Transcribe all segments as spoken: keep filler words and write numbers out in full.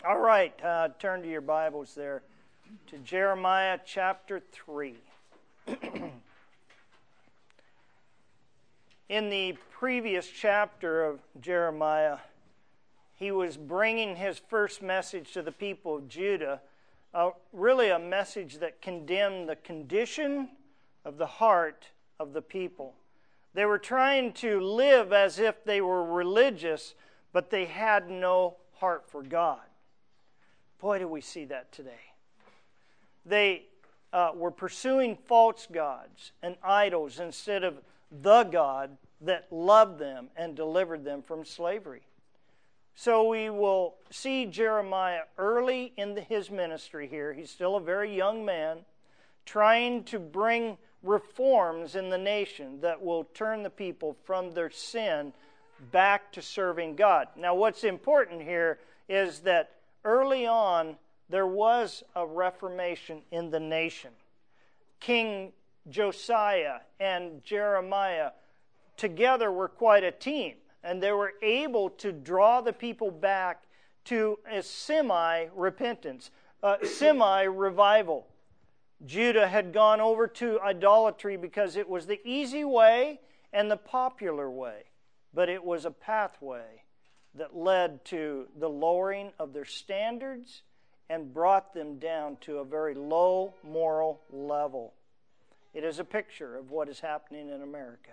All right, uh, turn to your Bibles there to Jeremiah chapter three. In the previous chapter of Jeremiah, he was bringing his first message to the people of Judah, uh, really a message that condemned the condition of the heart of the people. They were trying to live as if they were religious, but they had no heart for God. Boy, do we see that today. They uh, were pursuing false gods and idols instead of the God that loved them and delivered them from slavery. So we will see Jeremiah early in the, his ministry here. He's still a very young man, trying to bring reforms in the nation that will turn the people from their sin back to serving God. Now, what's important here is that early on, there was a reformation in the nation. King Josiah and Jeremiah together were quite a team, and they were able to draw the people back to a semi-repentance, a semi-revival. Judah had gone over to idolatry because it was the easy way and the popular way, but it was a pathway that led to the lowering of their standards and brought them down to a very low moral level. It is a picture of what is happening in America.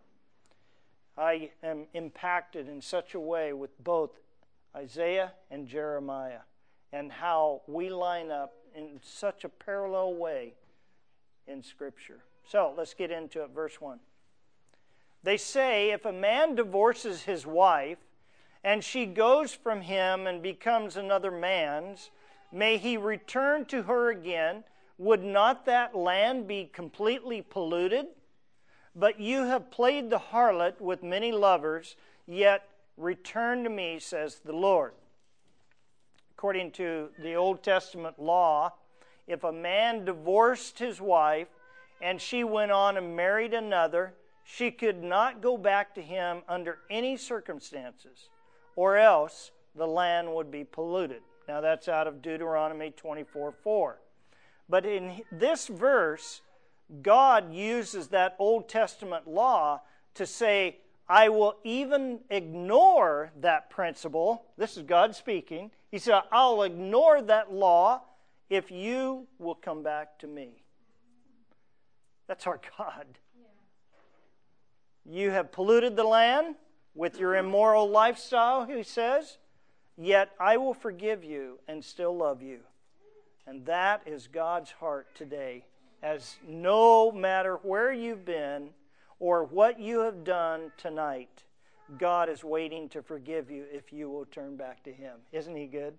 I am impacted in such a way with both Isaiah and Jeremiah and how we line up in such a parallel way in Scripture. So let's get into it. Verse one. They say, if a man divorces his wife, and she goes from him and becomes another man's, may he return to her again. Would not that land be completely polluted? But you have played the harlot with many lovers, yet return to me, says the Lord. According to the Old Testament law, if a man divorced his wife and she went on and married another, she could not go back to him under any circumstances, or else the land would be polluted. Now that's out of Deuteronomy twenty-four four. But in this verse, God uses that Old Testament law to say, I will even ignore that principle. This is God speaking. He said, I'll ignore that law if you will come back to me. That's our God. You have polluted the land with your immoral lifestyle, he says, yet I will forgive you and still love you. And that is God's heart today, as no matter where you've been or what you have done tonight, God is waiting to forgive you if you will turn back to Him. Isn't He good?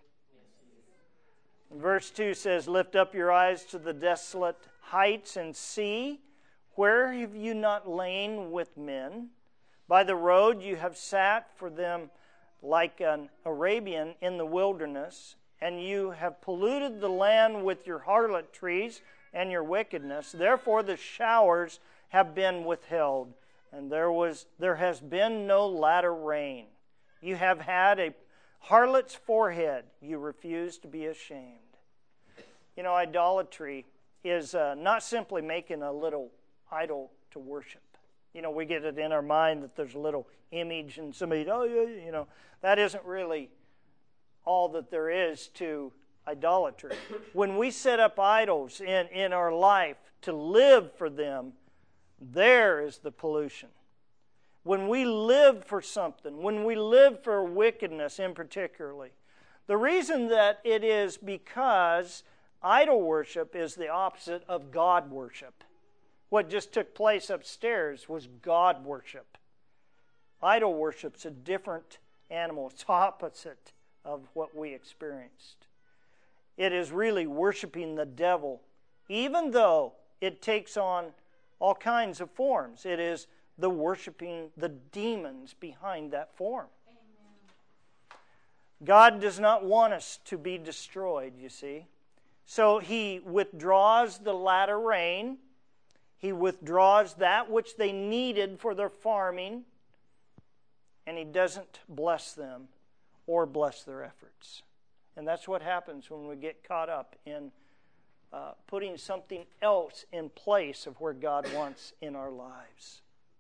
Yes, verse two says, lift up your eyes to the desolate heights and see, where have you not lain with men? By the road you have sat for them like an Arabian in the wilderness, and you have polluted the land with your harlotries and your wickedness. Therefore the showers have been withheld, and there was there has been no latter rain. You have had a harlot's forehead. You refuse to be ashamed. You know, idolatry is uh, not simply making a little idol to worship. You know, we get it in our mind that there's a little image and somebody, oh, yeah, you know, that isn't really all that there is to idolatry. When we set up idols in, in our life to live for them, there is the pollution. When we live for something, when we live for wickedness in particularly, the reason that it is because idol worship is the opposite of God worship. What just took place upstairs was God worship. Idol worship's a different animal. It's opposite of what we experienced. It is really worshiping the devil, even though it takes on all kinds of forms. It is the worshiping the demons behind that form. Amen. God does not want us to be destroyed, you see. So He withdraws the latter rain. He withdraws that which they needed for their farming, and He doesn't bless them or bless their efforts. And that's what happens when we get caught up in uh, putting something else in place of where God wants in our lives.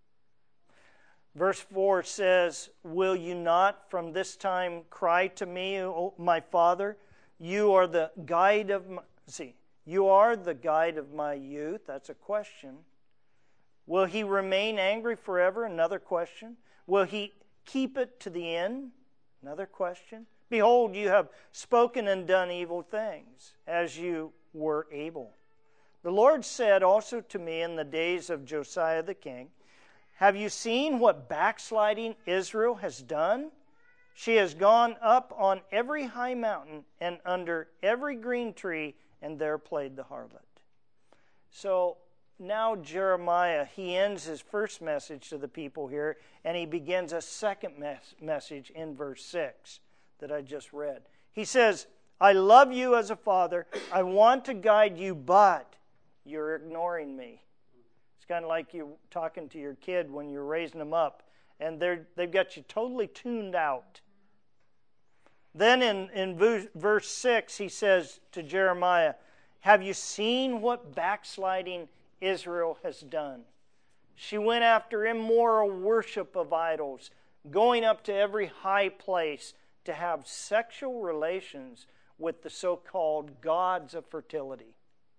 Verse four says, "Will you not from this time cry to me, O my Father? You are the guide of my..." See, you are the guide of my youth. That's a question. Will he remain angry forever? Another question. Will he keep it to the end? Another question. Behold, you have spoken and done evil things, as you were able. The Lord said also to me in the days of Josiah the king, have you seen what backsliding Israel has done? She has gone up on every high mountain and under every green tree, and there played the harlot. So now Jeremiah, he ends his first message to the people here, and he begins a second mes- message in verse six that I just read. He says, I love you as a father. I want to guide you, but you're ignoring me. It's kind of like you talking to your kid when you're raising them up, and they're, they've got you totally tuned out. Then in, in verse six, he says to Jeremiah, have you seen what backsliding Israel has done? She went after immoral worship of idols, going up to every high place to have sexual relations with the so-called gods of fertility.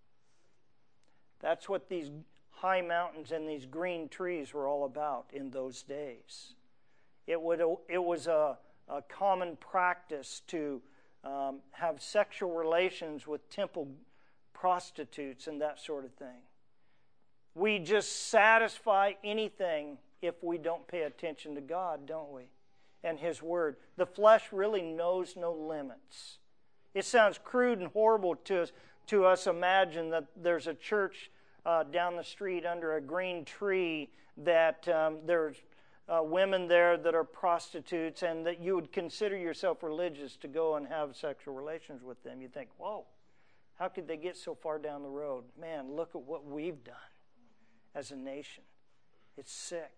That's what these high mountains and these green trees were all about in those days. It would it was a, a common practice to um, have sexual relations with temple prostitutes and that sort of thing. We just satisfy anything if we don't pay attention to God, don't we? And His Word. The flesh really knows no limits. It sounds crude and horrible to us, to us imagine that there's a church uh, down the street under a green tree, that um, there's uh, women there that are prostitutes, and that you would consider yourself religious to go and have sexual relations with them. You think, whoa, how could they get so far down the road? Man, look at what we've done as a nation. It's sick.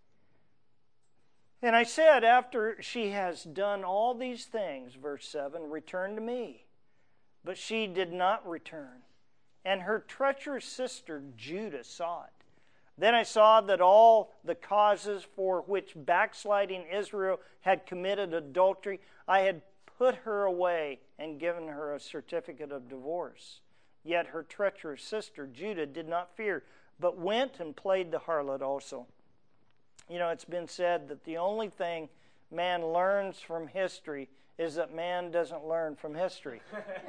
And I said, after she has done all these things, verse seven, return to me. But she did not return. And her treacherous sister Judah saw it. Then I saw that all the causes for which backsliding Israel had committed adultery, I had put her away and given her a certificate of divorce. Yet her treacherous sister Judah did not fear, but went and played the harlot also. You know, it's been said that the only thing man learns from history is that man doesn't learn from history.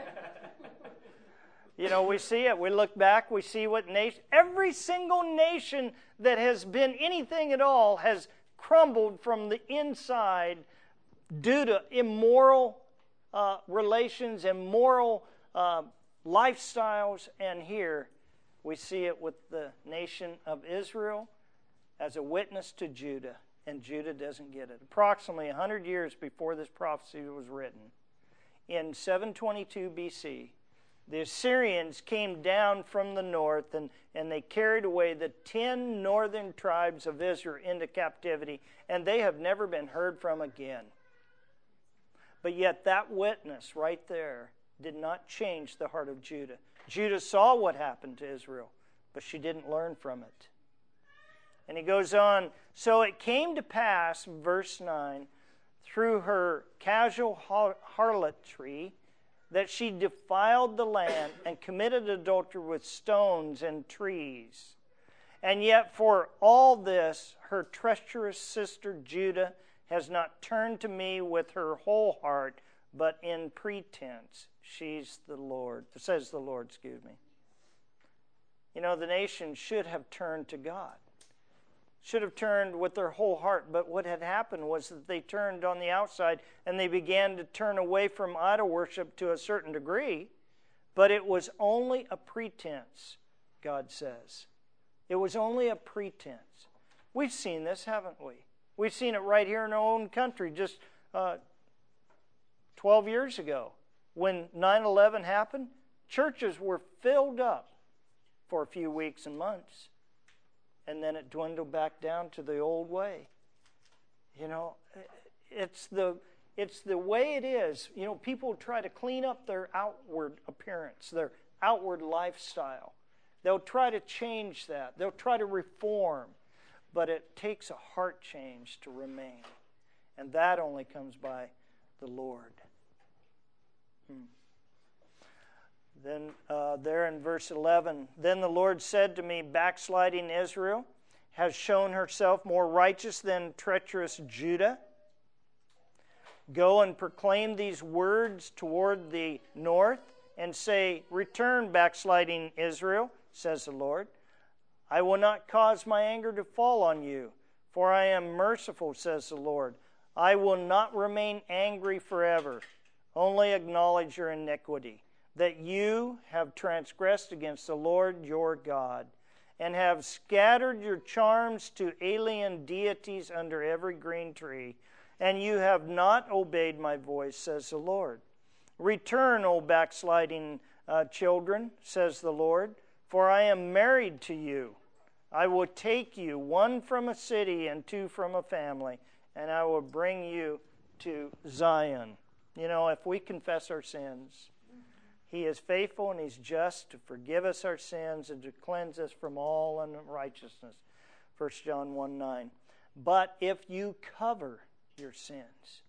You know, we see it. We look back, we see what nation, every single nation that has been anything at all has crumbled from the inside due to immoral uh, relations, immoral uh, lifestyles. And here we see it with the nation of Israel as a witness to Judah, and Judah doesn't get it. Approximately one hundred years before this prophecy was written, in seven twenty-two B C, the Assyrians came down from the north, and, and they carried away the ten northern tribes of Israel into captivity, and they have never been heard from again. But yet that witness right there did not change the heart of Judah. Judah saw what happened to Israel, but she didn't learn from it. And he goes on, so it came to pass, verse nine, through her casual harlotry, that she defiled the land and committed adultery with stones and trees. And yet for all this, her treacherous sister Judah has not turned to me with her whole heart, but in pretense. She's the Lord, says the Lord, excuse me. You know, the nation should have turned to God. Should have turned with their whole heart. But what had happened was that they turned on the outside and they began to turn away from idol worship to a certain degree. But it was only a pretense, God says. It was only a pretense. We've seen this, haven't we? We've seen it right here in our own country just uh, twelve years ago. When nine eleven happened, churches were filled up for a few weeks and months. And then it dwindled back down to the old way. You know, it's the it's the way it is. You know, people try to clean up their outward appearance, their outward lifestyle. They'll try to change that. They'll try to reform. But it takes a heart change to remain. And that only comes by the Lord. Hmm. Then uh, there in verse eleven, then the Lord said to me, backsliding Israel has shown herself more righteous than treacherous Judah. Go and proclaim these words toward the north and say, return, backsliding Israel, says the Lord. I will not cause my anger to fall on you, for I am merciful, says the Lord. I will not remain angry forever. Only acknowledge your iniquity, that you have transgressed against the Lord your God, and have scattered your charms to alien deities under every green tree, and you have not obeyed my voice, says the Lord. Return, O backsliding uh, children, says the Lord, for I am married to you. I will take you, one from a city and two from a family, and I will bring you to Zion. You know, if we confess our sins, He is faithful and He's just to forgive us our sins and to cleanse us from all unrighteousness. First John one nine. But if you cover your sins,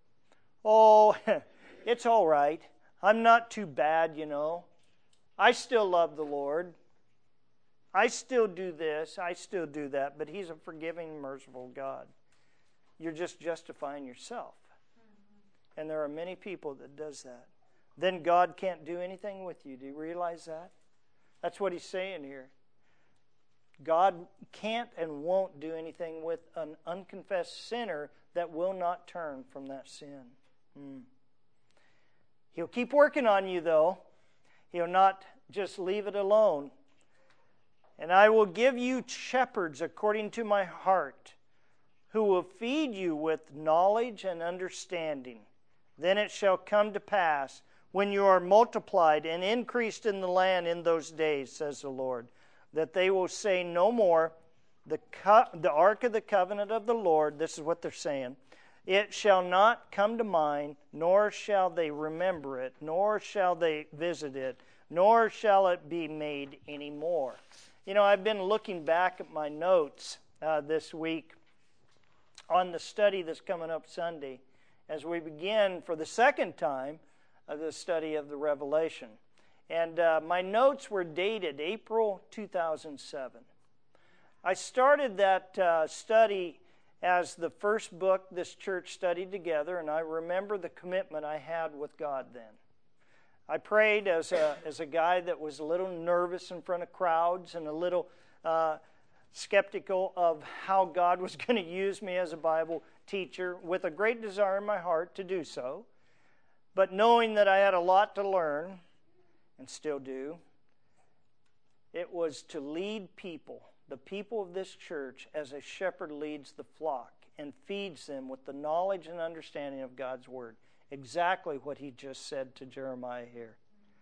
oh, it's all right. I'm not too bad, you know. I still love the Lord. I still do this, I still do that, but He's a forgiving, merciful God. You're just justifying yourself. Mm-hmm. And there are many people that does that. Then God can't do anything with you. Do you realize that? That's what He's saying here. God can't and won't do anything with an unconfessed sinner that will not turn from that sin. Mm. He'll keep working on you, though. He'll not just leave it alone. And I will give you shepherds according to my heart, who will feed you with knowledge and understanding. Then it shall come to pass, when you are multiplied and increased in the land in those days, says the Lord, that they will say no more, the, co- the ark of the covenant of the Lord, this is what they're saying, it shall not come to mind, nor shall they remember it, nor shall they visit it, nor shall it be made any more. You know, I've been looking back at my notes uh, this week on the study that's coming up Sunday as we begin for the second time uh, the study of the Revelation. And uh, my notes were dated April two thousand seven. I started that uh, study as the first book this church studied together, and I remember the commitment I had with God then. I prayed as a as a guy that was a little nervous in front of crowds and a little uh, skeptical of how God was going to use me as a Bible teacher, with a great desire in my heart to do so, but knowing that I had a lot to learn, and still do. It was to lead people, the people of this church, as a shepherd leads the flock and feeds them with the knowledge and understanding of God's Word. Exactly what he just said to Jeremiah here.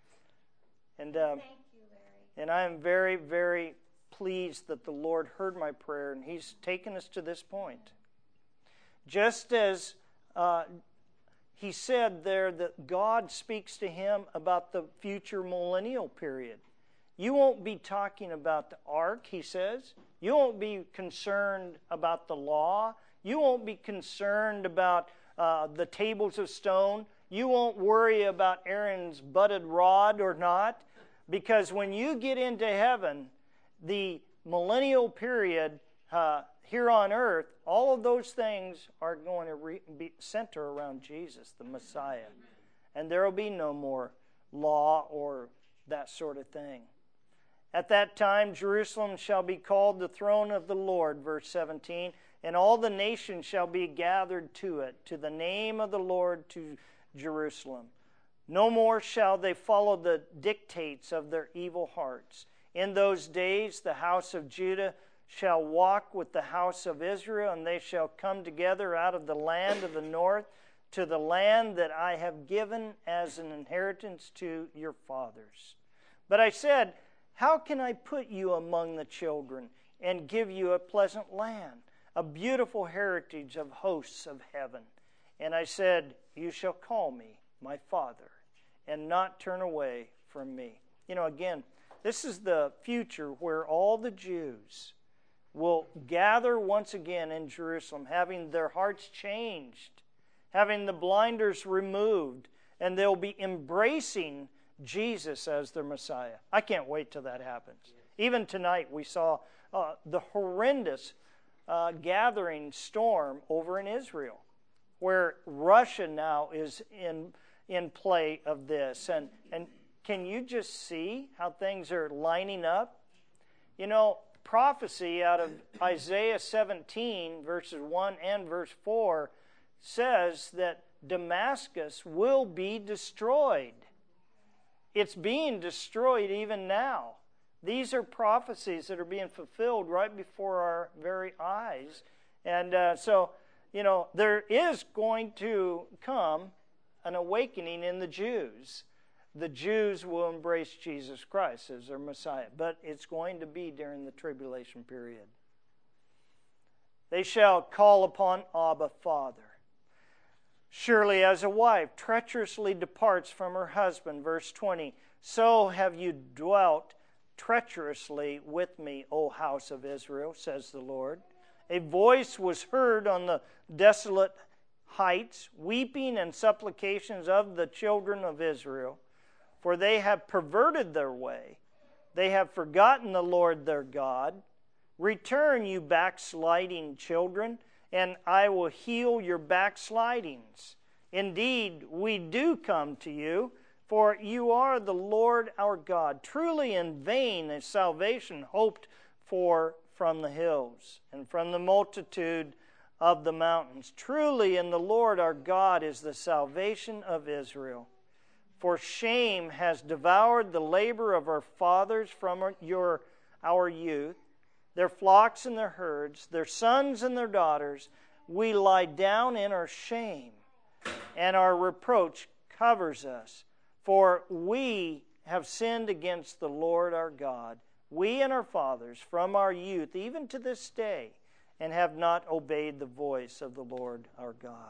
And um, Thank you, Larry. and I am very, very pleased that the Lord heard my prayer, and He's taken us to this point. Just as uh, he said there that God speaks to him about the future millennial period. You won't be talking about the ark, he says. You won't be concerned about the law. You won't be concerned about Uh, the tables of stone. You won't worry about Aaron's budded rod or not, because when you get into heaven, the millennial period uh, here on earth, all of those things are going to re- be center around Jesus, the Messiah. And there will be no more law or that sort of thing. At that time, Jerusalem shall be called the throne of the Lord, verse seventeen, and all the nations shall be gathered to it, to the name of the Lord, to Jerusalem. No more shall they follow the dictates of their evil hearts. In those days the house of Judah shall walk with the house of Israel, and they shall come together out of the land of the north to the land that I have given as an inheritance to your fathers. But I said, how can I put you among the children and give you a pleasant land, a beautiful heritage of hosts of heaven? And I said, you shall call me my Father, and not turn away from me. You know, again, this is the future where all the Jews will gather once again in Jerusalem, having their hearts changed, having the blinders removed, and they'll be embracing Jesus as their Messiah. I can't wait till that happens. Even tonight we saw uh, the horrendous uh, gathering storm over in Israel, where Russia now is in in play of this. And, and can you just see how things are lining up? You know, prophecy out of Isaiah seventeen, verses one and verse four, says that Damascus will be destroyed. It's being destroyed even now. These are prophecies that are being fulfilled right before our very eyes. And uh, so, you know, there is going to come an awakening in the Jews. The Jews will embrace Jesus Christ as their Messiah, but it's going to be during the tribulation period. They shall call upon Abba, Father. Surely as a wife treacherously departs from her husband, verse twenty, so have you dwelt treacherously with me, O house of Israel, says the Lord. A voice was heard on the desolate heights, weeping and supplications of the children of Israel, for they have perverted their way. They have forgotten the Lord their God. Return, you backsliding children, and I will heal your backslidings. Indeed, we do come to you, for you are the Lord our God. Truly in vain is salvation hoped for from the hills and from the multitude of the mountains. Truly in the Lord our God is the salvation of Israel. For shame has devoured the labor of our fathers from your, our youth, their flocks and their herds, their sons and their daughters. We lie down in our shame, and our reproach covers us. For we have sinned against the Lord our God, we and our fathers, from our youth even to this day, and have not obeyed the voice of the Lord our God.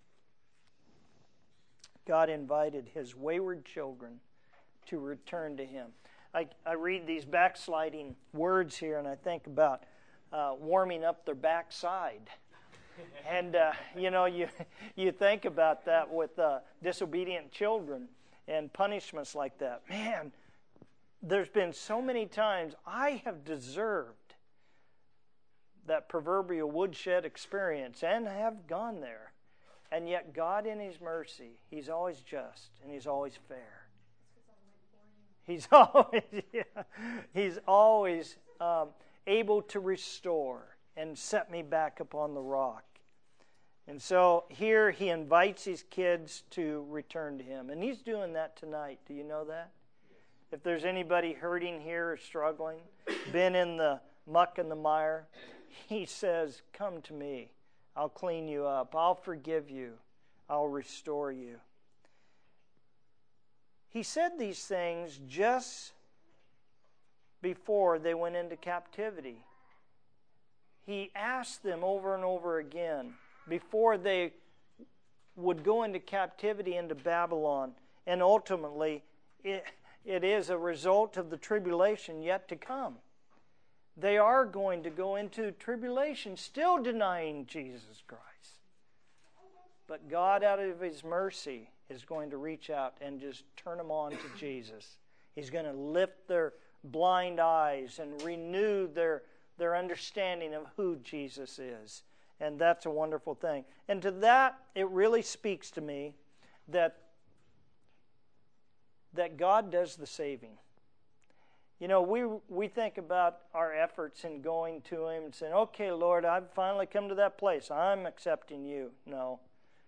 God invited His wayward children to return to Him. I, I read these backsliding words here, and I think about uh, warming up their backside. And, uh, you know, you you think about that with uh, disobedient children and punishments like that. Man, there's been so many times I have deserved that proverbial woodshed experience and have gone there. And yet God in His mercy, He's always just and He's always fair. He's always, yeah, He's always um, able to restore and set me back upon the rock. And so here He invites His kids to return to Him. And He's doing that tonight. Do you know that? If there's anybody hurting here or struggling, been in the muck and the mire, He says, come to me. I'll clean you up. I'll forgive you. I'll restore you. He said these things just before they went into captivity. He asked them over and over again before they would go into captivity into Babylon. And ultimately, it, it is a result of the tribulation yet to come. They are going to go into tribulation, still denying Jesus Christ. But God, out of His mercy, is going to reach out and just turn them on to Jesus. He's going to lift their blind eyes and renew their, their understanding of who Jesus is. And that's a wonderful thing. And to that, it really speaks to me that, that God does the saving. You know, we we think about our efforts in going to Him and saying, okay, Lord, I've finally come to that place. I'm accepting You. No.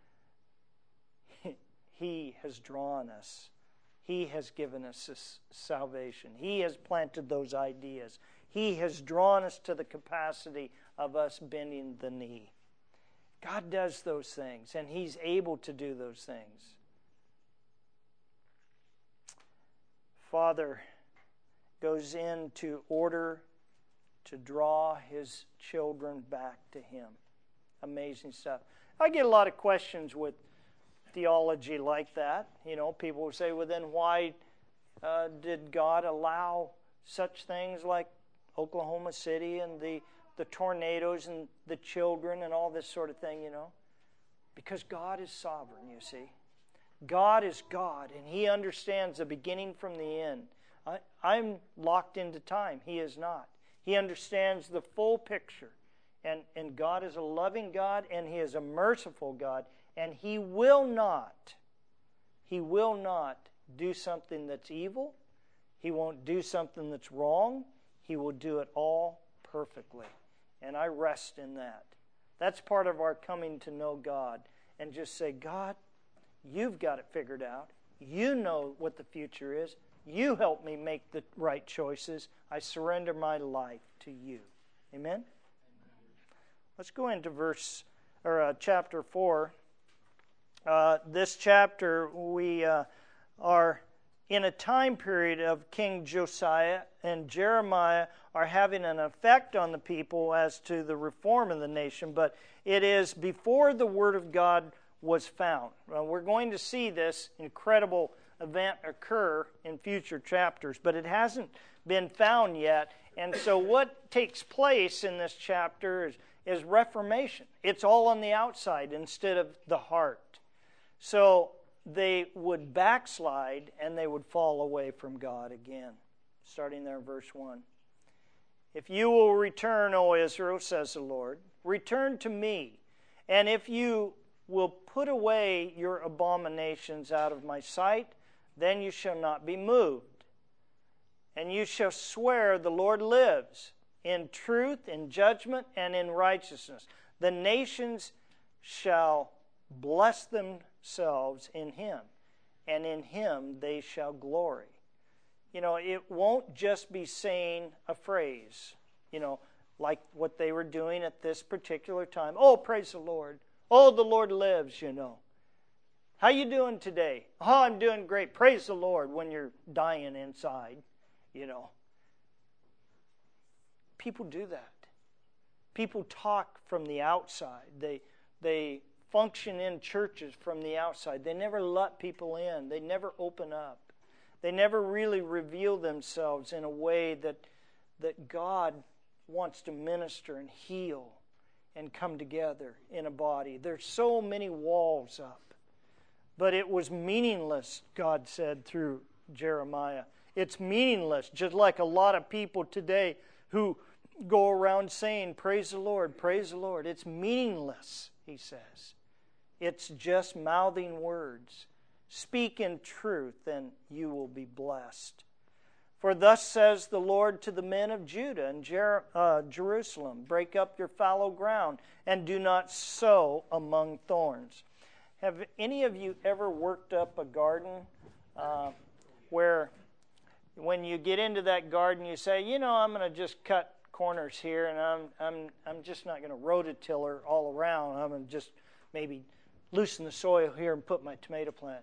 He has drawn us. He has given us this salvation. He has planted those ideas. He has drawn us to the capacity of us bending the knee. God does those things, and He's able to do those things. Father goes into order to draw His children back to Him. Amazing stuff. I get a lot of questions with theology like that. You know, people will say, well, then why uh, did God allow such things like Oklahoma City and the, the tornadoes and the children and all this sort of thing, you know? Because God is sovereign, you see. God is God, and He understands the beginning from the end. I, I'm locked into time. He is not. He understands the full picture. And, and God is a loving God, and He is a merciful God. And He will not, He will not do something that's evil. He won't do something that's wrong. He will do it all perfectly. And I rest in that. That's part of our coming to know God. And just say, God, You've got it figured out. You know what the future is. You help me make the right choices. I surrender my life to You. Amen? Amen. Let's go into verse or uh, chapter four. Uh, this chapter, we uh, are in a time period of King Josiah, and Jeremiah are having an effect on the people as to the reform of the nation, but it is before the Word of God was found. Well, we're going to see this incredible event occur in future chapters, but it hasn't been found yet. And so what takes place in this chapter is, is reformation. It's all on the outside instead of the heart. So they would backslide and they would fall away from God again. Starting there in verse one. If you will return, O Israel, says the Lord, return to me. And if you will put away your abominations out of my sight, then you shall not be moved. And you shall swear the Lord lives, in truth, in judgment, and in righteousness. The nations shall bless themselves in Him, and in Him they shall glory. You know, it won't just be saying a phrase, you know, like what they were doing at this particular time. Oh, praise the Lord. Oh, the Lord lives, you know. How you doing today? Oh, I'm doing great. Praise the Lord when you're dying inside, you know. People do that. People talk from the outside. They they function in churches from the outside. They never let people in. They never open up. They never really reveal themselves in a way that that God wants to minister and heal and come together in a body. There's so many walls up. But it was meaningless, God said through Jeremiah. It's meaningless, just like a lot of people today who go around saying, praise the Lord, praise the Lord. It's meaningless, He says. It's just mouthing words. Speak in truth, and you will be blessed. For thus says the Lord to the men of Judah and Jer- uh, Jerusalem, break up your fallow ground, and do not sow among thorns. Have any of you ever worked up a garden uh, where when you get into that garden you say, you know, I'm going to just cut corners here, and I'm I'm I'm just not going to rototiller all around. I'm going to just maybe loosen the soil here and put my tomato plant.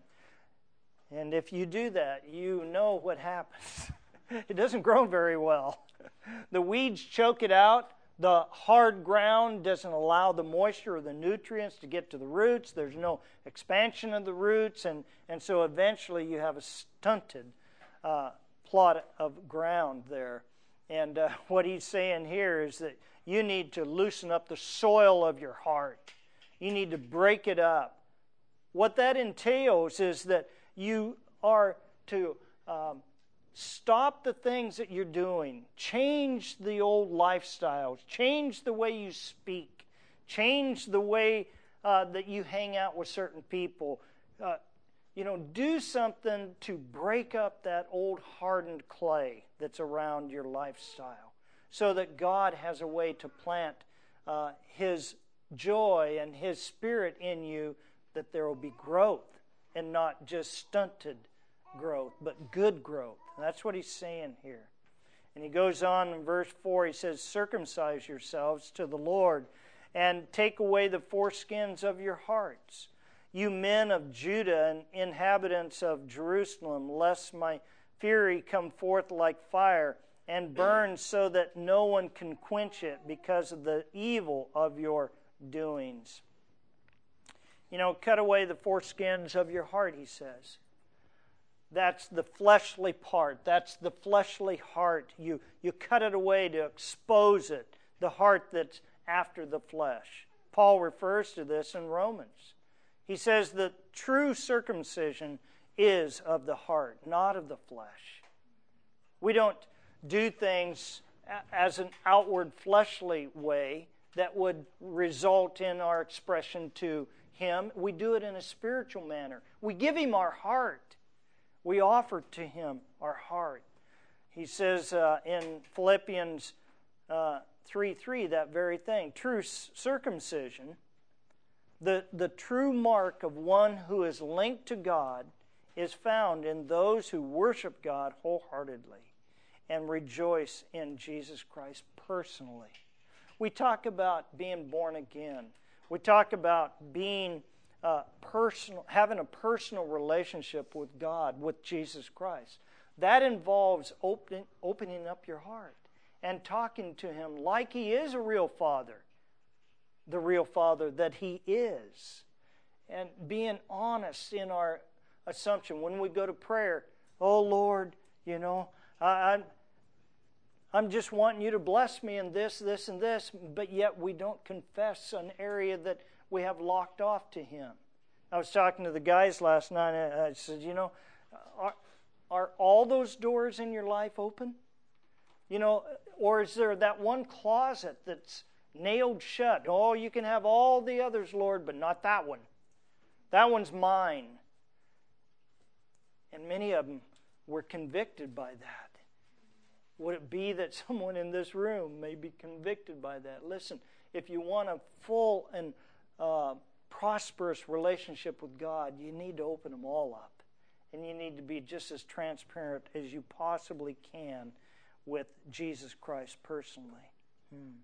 And if you do that, you know what happens. It doesn't grow very well. The weeds choke it out. The hard ground doesn't allow the moisture or the nutrients to get to the roots. There's no expansion of the roots, and, and so eventually you have a stunted uh, plot of ground there. And uh, what he's saying here is that you need to loosen up the soil of your heart. You need to break it up. What that entails is that you are to um, stop the things that you're doing. Change the old lifestyles. Change the way you speak. Change the way uh, that you hang out with certain people. Uh, you know, do something to break up that old hardened clay that's around your lifestyle so that God has a way to plant uh, His joy and His Spirit in you, that there will be growth and not just stunted growth, but good growth. And that's what he's saying here. And he goes on in verse four, he says, circumcise yourselves to the Lord and take away the foreskins of your hearts, you men of Judah and inhabitants of Jerusalem, lest my fury come forth like fire and burn so that no one can quench it because of the evil of your doings. You know, cut away the foreskins of your heart, he says. That's the fleshly part. That's the fleshly heart. You, you cut it away to expose it, the heart that's after the flesh. Paul refers to this in Romans. He says that true circumcision is of the heart, not of the flesh. We don't do things as an outward fleshly way that would result in our expression to Him. We do it in a spiritual manner. We give Him our heart. We offer to Him our heart. He says uh, in Philippians uh, three three, that very thing. True circumcision, the, the true mark of one who is linked to God, is found in those who worship God wholeheartedly and rejoice in Jesus Christ personally. We talk about being born again. We talk about being uh, personal, having a personal relationship with God, with Jesus Christ. That involves opening, opening up your heart and talking to Him like He is a real Father, the real Father that He is, and being honest in our assumption. When we go to prayer, oh Lord, you know, I, I'm, I'm just wanting you to bless me in this, this, and this, but yet we don't confess an area that we have locked off to Him. I was talking to the guys last night, and I said, you know, are, are all those doors in your life open? You know, or is there that one closet that's nailed shut? Oh, you can have all the others, Lord, but not that one. That one's mine. And many of them were convicted by that. Would it be that someone in this room may be convicted by that? Listen, if you want a full and uh, prosperous relationship with God, you need to open them all up. And you need to be just as transparent as you possibly can with Jesus Christ personally. Hmm.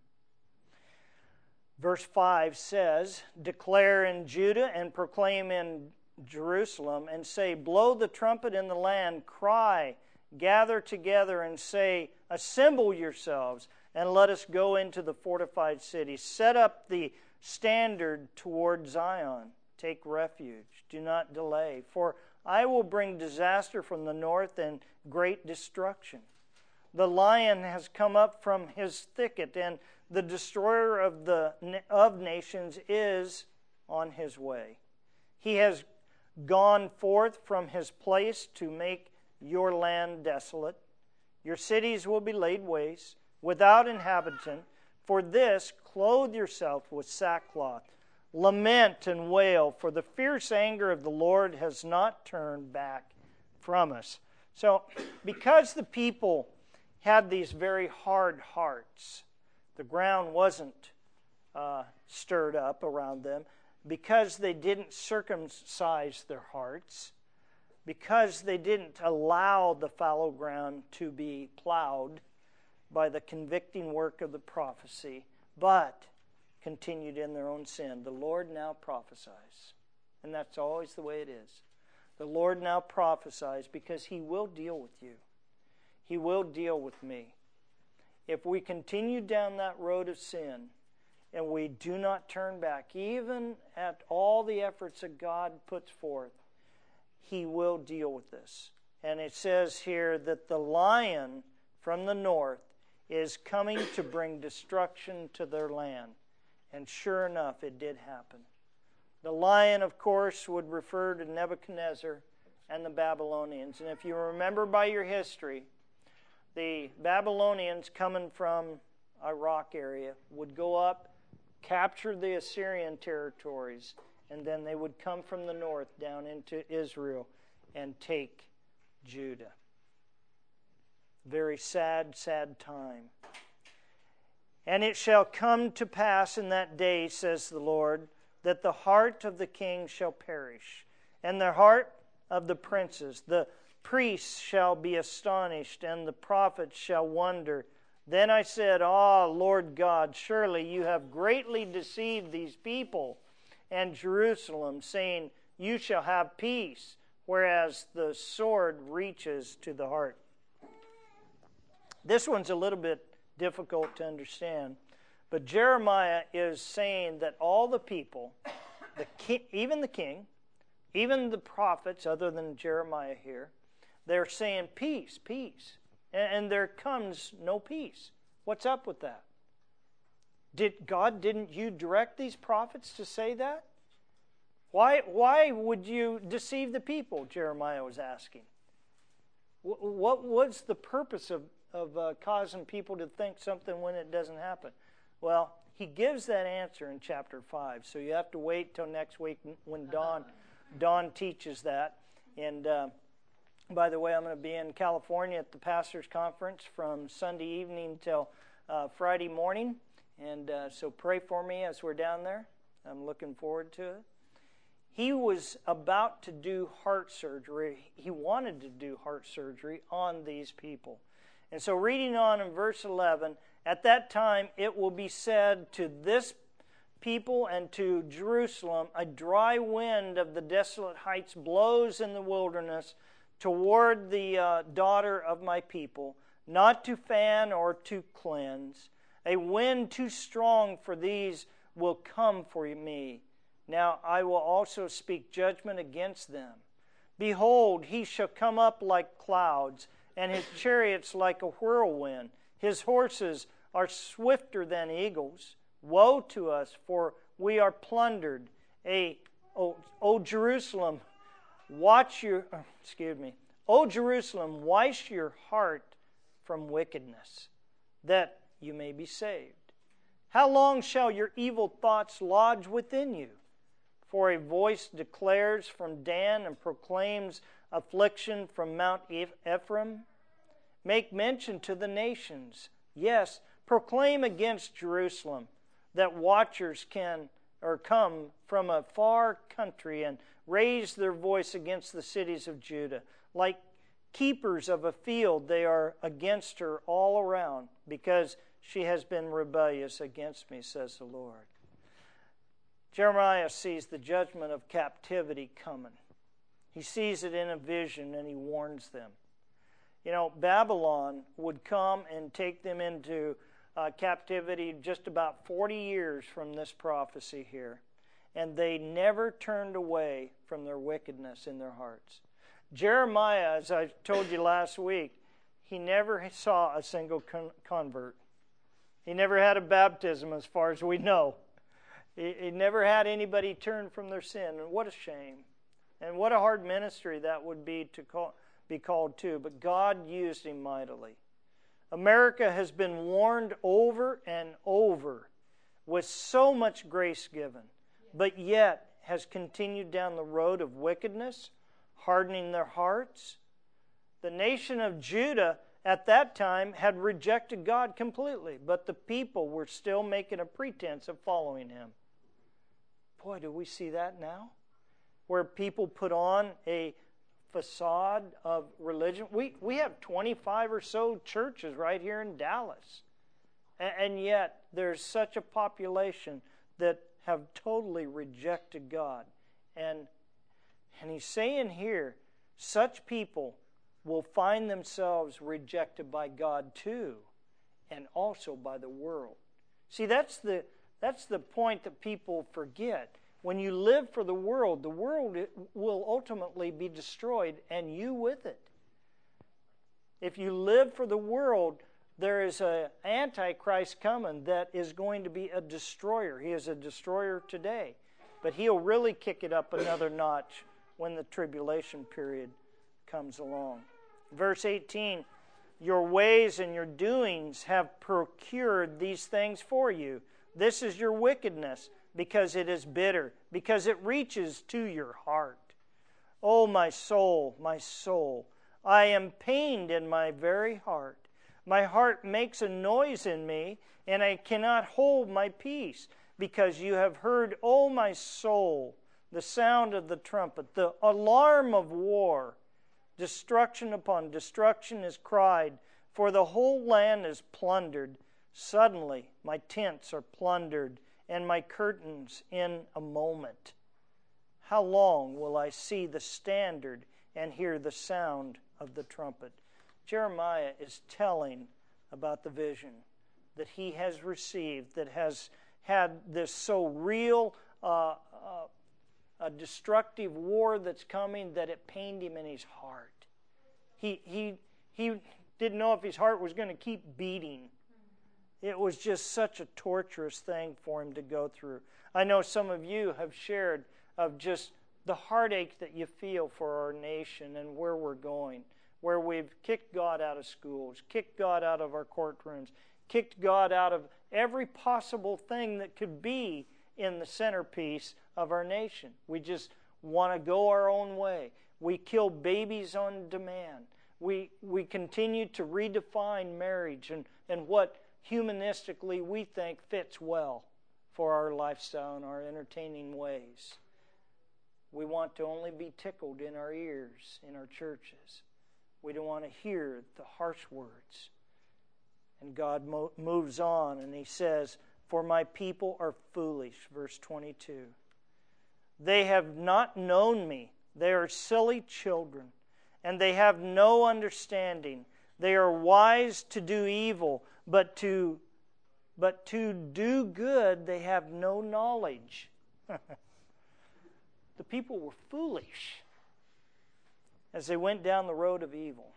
Verse five says, declare in Judah and proclaim in Jerusalem, and say, blow the trumpet in the land, cry, gather together and say, assemble yourselves, and let us go into the fortified city. Set up the standard toward Zion. Take refuge. Do not delay. For I will bring disaster from the north and great destruction. The lion has come up from his thicket, and the destroyer of the of nations is on his way. He has gone forth from his place to make your land desolate. Your cities will be laid waste, without inhabitant. For this, clothe yourself with sackcloth. Lament and wail, for the fierce anger of the Lord has not turned back from us. So, because the people had these very hard hearts, the ground wasn't uh, stirred up around them, because they didn't circumcise their hearts, because they didn't allow the fallow ground to be plowed by the convicting work of the prophecy, but continued in their own sin. The Lord now prophesies. And that's always the way it is. The Lord now prophesies because He will deal with you. He will deal with me. If we continue down that road of sin and we do not turn back, even at all the efforts that God puts forth, He will deal with this. And it says here that the lion from the north is coming to bring destruction to their land. And sure enough, it did happen. The lion, of course, would refer to Nebuchadnezzar and the Babylonians. And if you remember by your history, the Babylonians coming from Iraq area would go up, capture the Assyrian territories, and then they would come from the north down into Israel and take Judah. Very sad, sad time. And it shall come to pass in that day, says the Lord, that the heart of the king shall perish, and the heart of the princes. The priests shall be astonished, and the prophets shall wonder. Then I said, Ah, Lord God, surely you have greatly deceived these people and Jerusalem, saying, you shall have peace, whereas the sword reaches to the heart. This one's a little bit difficult to understand, but Jeremiah is saying that all the people the king, even the king, even the prophets, other than Jeremiah here, they're saying peace, peace. And, and there comes no peace. What's up with that? Did God, didn't you direct these prophets to say that? Why, why would you deceive the people? Jeremiah was asking. What was the purpose of, of uh, causing people to think something when it doesn't happen? Well, he gives that answer in chapter five. So you have to wait till next week when Dawn, Dawn teaches that. And uh, by the way, I'm going to be in California at the Pastors Conference from Sunday evening till uh, Friday morning. And uh, so pray for me as we're down there. I'm looking forward to it. He was about to do heart surgery. He wanted to do heart surgery on these people. And so reading on in verse eleven, at that time it will be said to this people and to Jerusalem, a dry wind of the desolate heights blows in the wilderness toward the uh, daughter of my people, not to fan or to cleanse. A wind too strong for these will come for me. Now I will also speak judgment against them. Behold, he shall come up like clouds, and his chariots like a whirlwind. His horses are swifter than eagles. Woe to us, for we are plundered. A, O, o Jerusalem, watch your, excuse me. O Jerusalem, wash your heart from wickedness, that you may be saved. How long shall your evil thoughts lodge within you? For a voice declares from Dan and proclaims affliction from Mount Ephraim. Make mention to the nations. Yes, proclaim against Jerusalem, that watchers can or come from a far country and raise their voice against the cities of Judah. Like keepers of a field, they are against her all around, because she has been rebellious against me, says the Lord. Jeremiah sees the judgment of captivity coming. He sees it in a vision, and he warns them. You know, Babylon would come and take them into uh, captivity just about forty years from this prophecy here. And they never turned away from their wickedness in their hearts. Jeremiah, as I told you last week, he never saw a single con- convert. He never had a baptism, as far as we know. He, he never had anybody turn from their sin. And what a shame. And what a hard ministry that would be to call, be called to. But God used him mightily. America has been warned over and over with so much grace given, but yet has continued down the road of wickedness, hardening their hearts. The nation of Judah at that time had rejected God completely, but the people were still making a pretense of following him. Boy, do we see that now? Where people put on a facade of religion. We, we have twenty-five or so churches right here in Dallas. And, and yet there's such a population that have totally rejected God. And, and he's saying here, such people will find themselves rejected by God too, and also by the world. See, that's the that's the point that people forget. When you live for the world, the world will ultimately be destroyed, and you with it. If you live for the world, there is an antichrist coming that is going to be a destroyer. He is a destroyer today, but he'll really kick it up another notch when the tribulation period comes along. Verse eighteen, your ways and your doings have procured these things for you. This is your wickedness, because it is bitter, because it reaches to your heart. O my soul, my soul, I am pained in my very heart. My heart makes a noise in me, and I cannot hold my peace, because you have heard, O my soul, the sound of the trumpet, the alarm of war. Destruction upon destruction is cried, for the whole land is plundered. Suddenly my tents are plundered, and my curtains in a moment. How long will I see the standard and hear the sound of the trumpet? Jeremiah is telling about the vision that he has received, that has had this so real uh, uh, a destructive war that's coming that it pained him in his heart. He, he, he didn't know if his heart was going to keep beating. It was just such a torturous thing for him to go through. I know some of you have shared of just the heartache that you feel for our nation and where we're going, where we've kicked God out of schools, kicked God out of our courtrooms, kicked God out of every possible thing that could be in the centerpiece of our nation. We just want to go our own way. We kill babies on demand. We we continue to redefine marriage and, and what humanistically we think fits well for our lifestyle and our entertaining ways. We want to only be tickled in our ears in our churches. We don't want to hear the harsh words. And God mo- moves on and He says, "For my people are foolish," verse twenty-two. "They have not known me. They are silly children, and they have no understanding. They are wise to do evil, but to, but to do good they have no knowledge." The people were foolish as they went down the road of evil.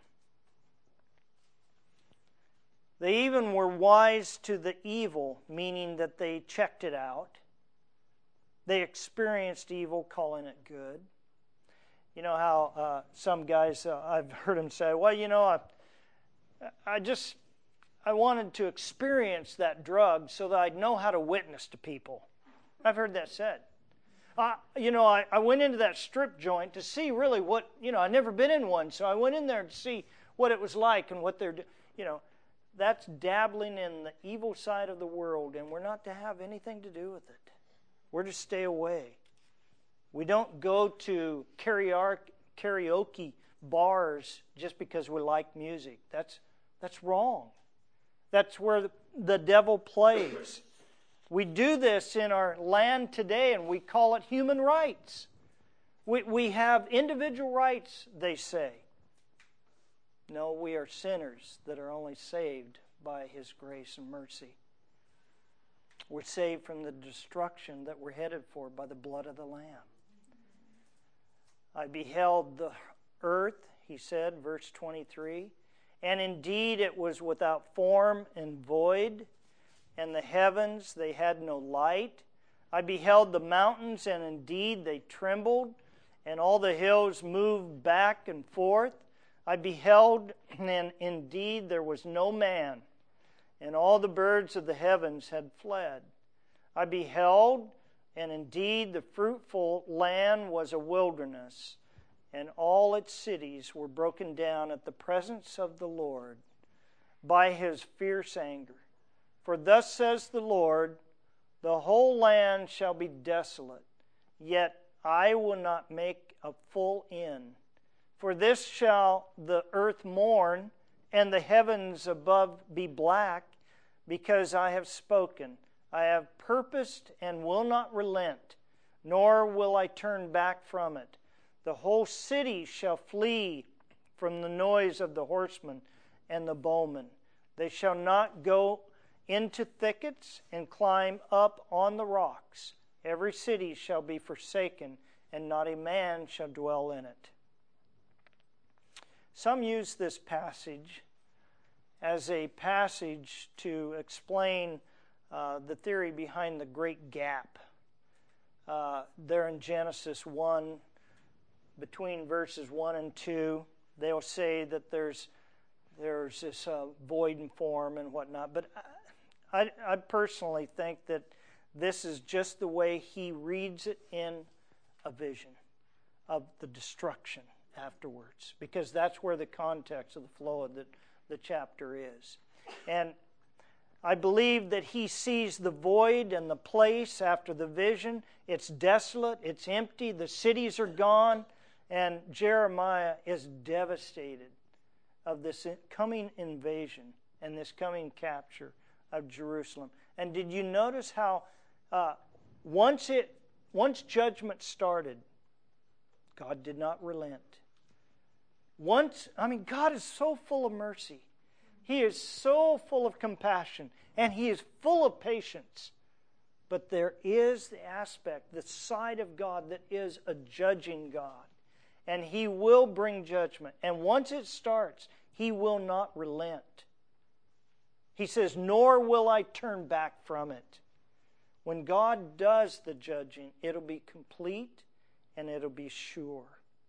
They even were wise to the evil, meaning that they checked it out. They experienced evil, calling it good. You know how uh, some guys, uh, I've heard them say, well, you know, I, I just, I wanted to experience that drug so that I'd know how to witness to people. I've heard that said. Uh, you know, I, I went into that strip joint to see really what, you know, I'd never been in one, so I went in there to see what it was like and what they're, you know, that's dabbling in the evil side of the world, and we're not to have anything to do with it. We're to stay away. We don't go to karaoke bars just because we like music. That's that's wrong. That's where the, the devil plays. We do this in our land today, and we call it human rights. We, we have individual rights, they say. No, we are sinners that are only saved by His grace and mercy. We're saved from the destruction that we're headed for by the blood of the Lamb. "I beheld the earth," He said, verse twenty-three, "and indeed it was without form and void, and the heavens, they had no light. I beheld the mountains, and indeed they trembled, and all the hills moved back and forth. I beheld, and indeed there was no man, and all the birds of the heavens had fled. I beheld, and indeed the fruitful land was a wilderness, and all its cities were broken down at the presence of the Lord by His fierce anger. For thus says the Lord, the whole land shall be desolate, yet I will not make a full end. For this shall the earth mourn, and the heavens above be black, because I have spoken. I have purposed and will not relent, nor will I turn back from it. The whole city shall flee from the noise of the horsemen and the bowmen. They shall not go into thickets and climb up on the rocks. Every city shall be forsaken, and not a man shall dwell in it." Some use this passage as a passage to explain uh, the theory behind the Great Gap. Uh, there in Genesis one, between verses one and two, they'll say that there's there's this uh, void in form and whatnot. But I, I personally think that this is just the way he reads it in a vision of the destruction afterwards, because that's where the context of the flow of the, the chapter is. And I believe that he sees the void and the place after the vision. It's desolate, it's empty, the cities are gone, and Jeremiah is devastated of this coming invasion and this coming capture of Jerusalem. And did you notice how uh, once it once judgment started, God did not relent. Once, I mean, God is so full of mercy. He is so full of compassion, and He is full of patience. But there is the aspect, the side of God that is a judging God. And He will bring judgment. And once it starts, He will not relent. He says, nor will I turn back from it. When God does the judging, it'll be complete and it'll be sure.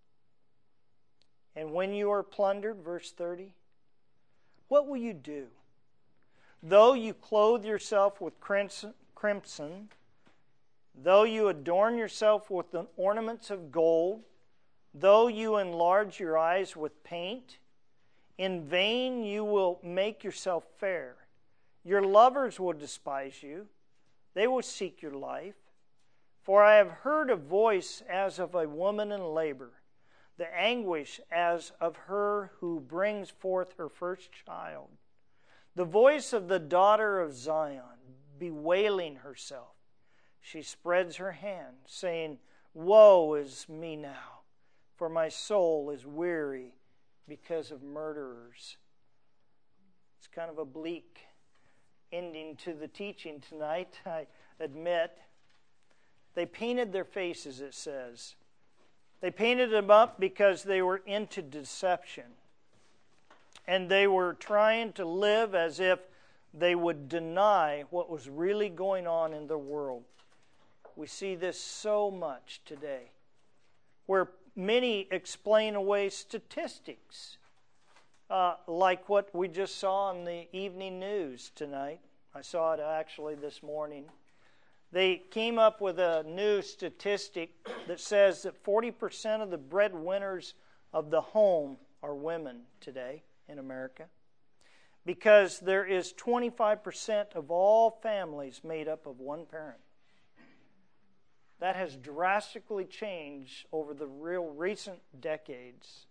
And when you are plundered, verse thirty, what will you do? Though you clothe yourself with crimson, though you adorn yourself with the ornaments of gold, though you enlarge your eyes with paint, in vain you will make yourself fair. Your lovers will despise you. They will seek your life. For I have heard a voice as of a woman in labor, the anguish as of her who brings forth her first child. The voice of the daughter of Zion, bewailing herself. She spreads her hand, saying, woe is me now, for my soul is weary because of murderers. It's kind of a bleak ending to the teaching tonight, I admit. They painted their faces, it says. They painted them up because they were into deception. And they were trying to live as if they would deny what was really going on in the world. We see this so much today, where many explain away statistics, uh, like what we just saw in the evening news tonight. I saw it actually this morning. They came up with a new statistic that says that forty percent of the breadwinners of the home are women today in America, because there is twenty-five percent of all families made up of one parent. That has drastically changed over the real recent decades.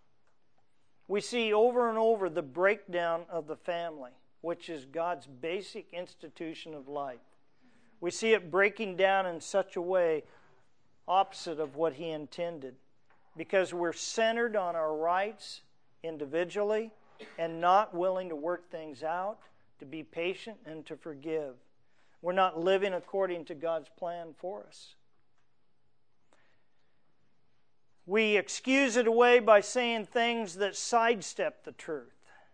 We see over and over the breakdown of the family, which is God's basic institution of life. We see it breaking down in such a way opposite of what He intended, because we're centered on our rights individually and not willing to work things out, to be patient, and to forgive. We're not living according to God's plan for us. We excuse it away by saying things that sidestep the truth.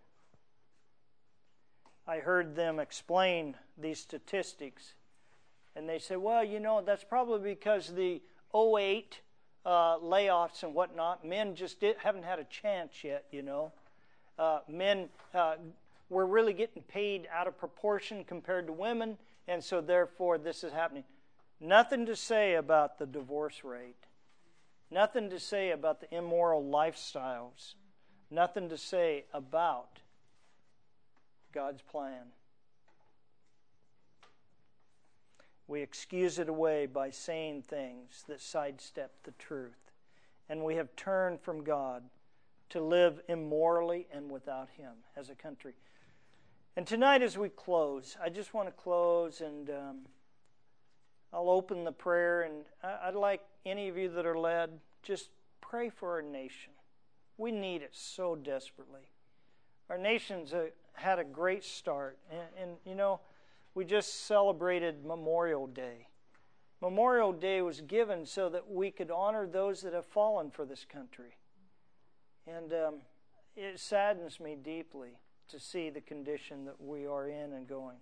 I heard them explain these statistics, and they say, well, you know, that's probably because the oh eight uh, layoffs and whatnot, men just did, haven't had a chance yet, you know. Uh, men uh, were really getting paid out of proportion compared to women, and so therefore this is happening. Nothing to say about the divorce rate. Nothing to say about the immoral lifestyles. Nothing to say about God's plan. We excuse it away by saying things that sidestep the truth. And we have turned from God to live immorally and without Him as a country. And tonight as we close, I just want to close and um, I'll open the prayer, and I'd like any of you that are led, just pray for our nation. We need it so desperately. Our nation's a, had a great start, and, and you know, we just celebrated Memorial Day. Memorial Day was given so that we could honor those that have fallen for this country. And um, it saddens me deeply to see the condition that we are in and going.